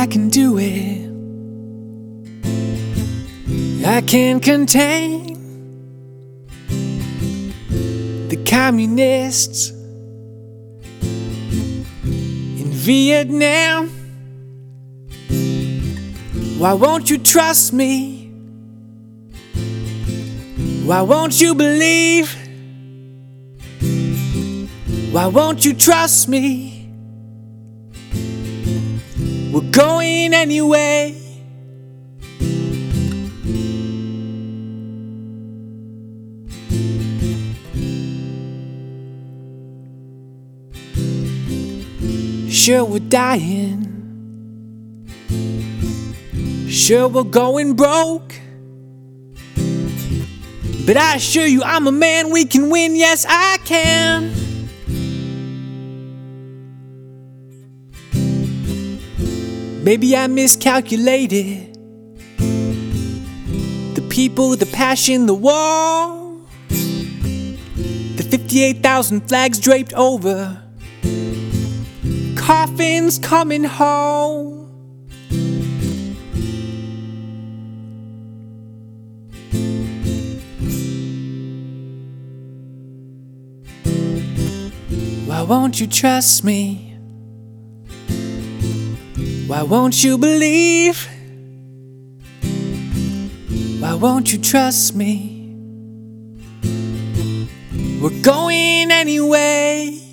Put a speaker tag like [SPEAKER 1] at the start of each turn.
[SPEAKER 1] I can do it. I can contain the communists in Vietnam. Why won't you trust me? Why won't you believe? Why won't you trust me? We're going anyway. Sure, we're dying. Sure, we're going broke. But I assure you, I'm a man, we can win, yes I can. Maybe I miscalculated the people, the passion, the war. The 58,000 flags draped over coffins coming home. Why won't you trust me? Why won't you believe? Why won't you trust me? We're going anyway.